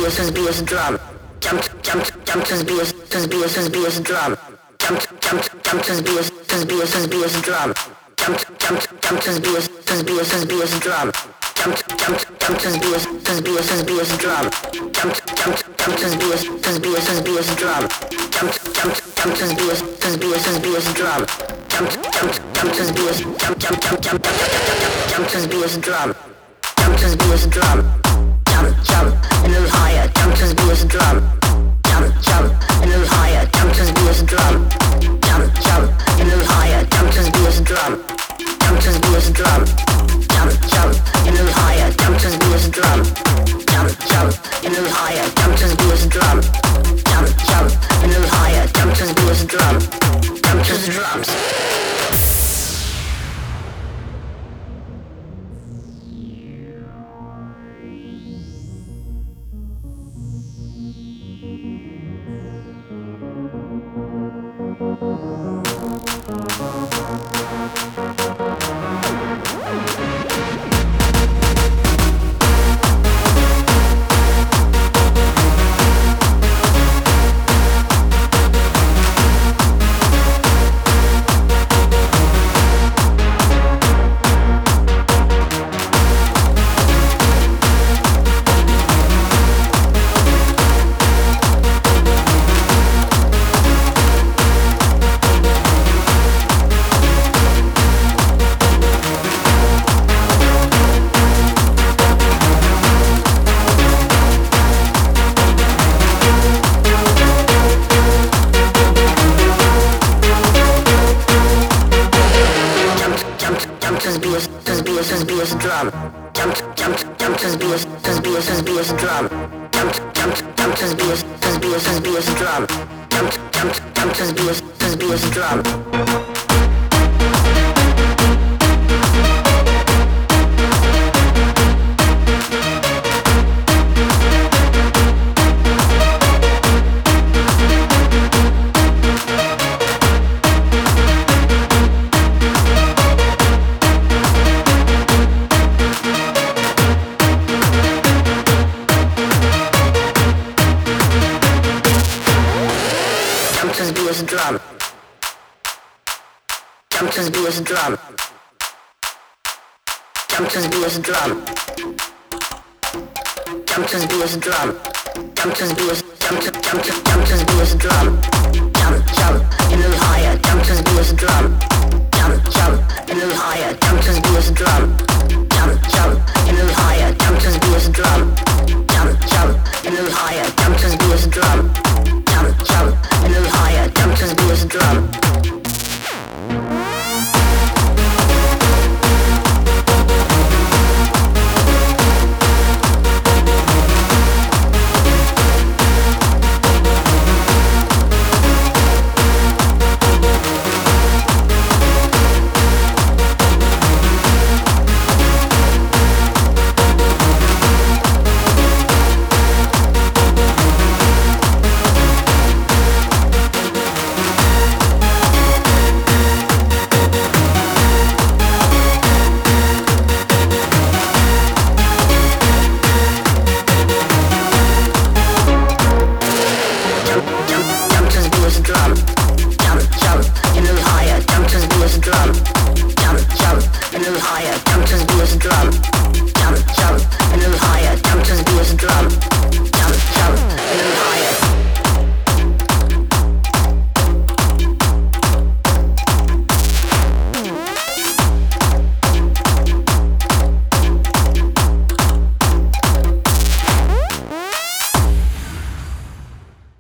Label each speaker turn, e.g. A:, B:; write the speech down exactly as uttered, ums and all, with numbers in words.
A: bass, bass drum. Jump, jump, jump to bass, to bass, bass drum. Jump, jump, jump to bass, to bass, bass drum. Jump, jump, jump to bass, to bass, bass drum. Jump, jump, jump to bass, to bass, bass drum. Jump, jump, jump to bass, to bass, bass drum. Jump, jump, jump to bass, to bass, bass drum. Jump, jump, jump to bass, jump, jump, jump, jump, jump, jump, jump to bass drum. Jump to bass drum. Jump, jump, a little higher. Jump to bass drum. Jump, jump, a little higher. Jump to bass drum. Jump, jump, a little higher. Jump to bass drum. Jump to bass drum. Jump, jump, a little higher. Jump to bass drum. Jump, jump, a little higher. Jump to bass drum. Jump, jump, a little higher. Jump to bass drum. Jump to the drums. Jump to bass